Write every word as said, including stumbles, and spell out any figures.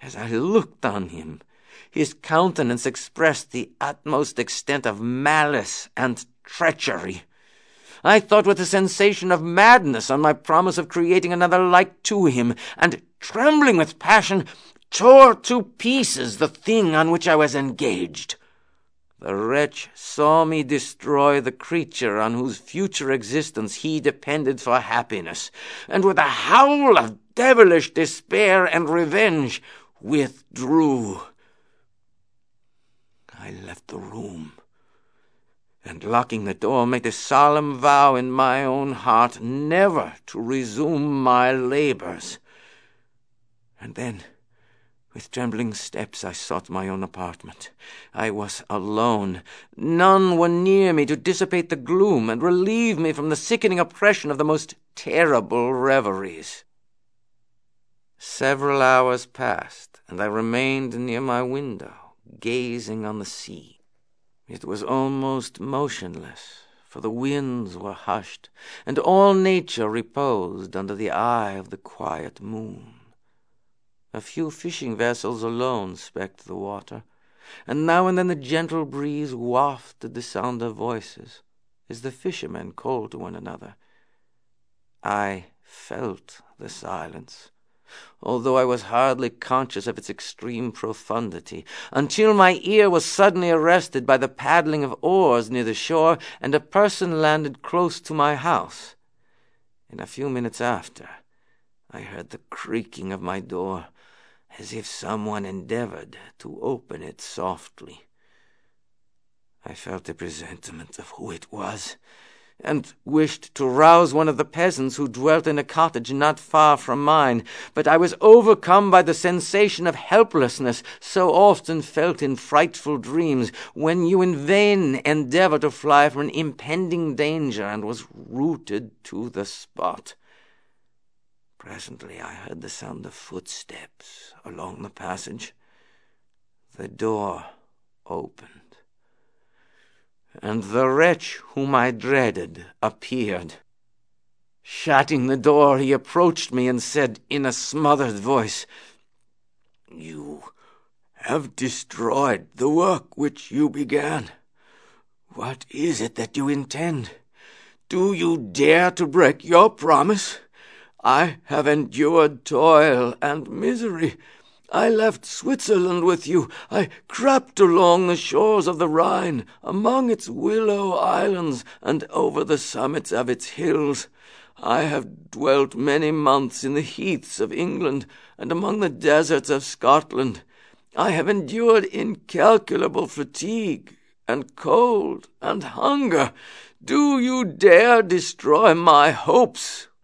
As I looked on him, his countenance expressed the utmost extent of malice and treachery. I thought with a sensation of madness on my promise of creating another like to him, and, trembling with passion, tore to pieces the thing on which I was engaged. The wretch saw me destroy the creature on whose future existence he depended for happiness, and with a howl of devilish despair and revenge withdrew. I left the room, and locking the door, made a solemn vow in my own heart never to resume my labors. And then, with trembling steps, I sought my own apartment. I was alone. None were near me to dissipate the gloom and relieve me from the sickening oppression of the most terrible reveries. Several hours passed, and I remained near my window, gazing on the sea. It was almost motionless, for the winds were hushed, and all nature reposed under the eye of the quiet moon. A few fishing vessels alone specked the water, and now and then the gentle breeze wafted the sound of voices, as the fishermen called to one another. I felt the silence, although I was hardly conscious of its extreme profundity, until my ear was suddenly arrested by the paddling of oars near the shore, and a person landed close to my house. In a few minutes after, I heard the creaking of my door, as if someone endeavored to open it softly. I felt a presentiment of who it was, and wished to rouse one of the peasants who dwelt in a cottage not far from mine, but I was overcome by the sensation of helplessness so often felt in frightful dreams, when you in vain endeavor to fly from an impending danger, and was rooted to the spot. Presently I heard the sound of footsteps along the passage. The door opened, and the wretch whom I dreaded appeared. Shutting the door, he approached me and said in a smothered voice, "You have destroyed the work which you began. What is it that you intend? Do you dare to break your promise? I have endured toil and misery. I left Switzerland with you. I crept along the shores of the Rhine, among its willow islands, and over the summits of its hills. I have dwelt many months in the heaths of England, and among the deserts of Scotland. I have endured incalculable fatigue, and cold, and hunger. Do you dare destroy my hopes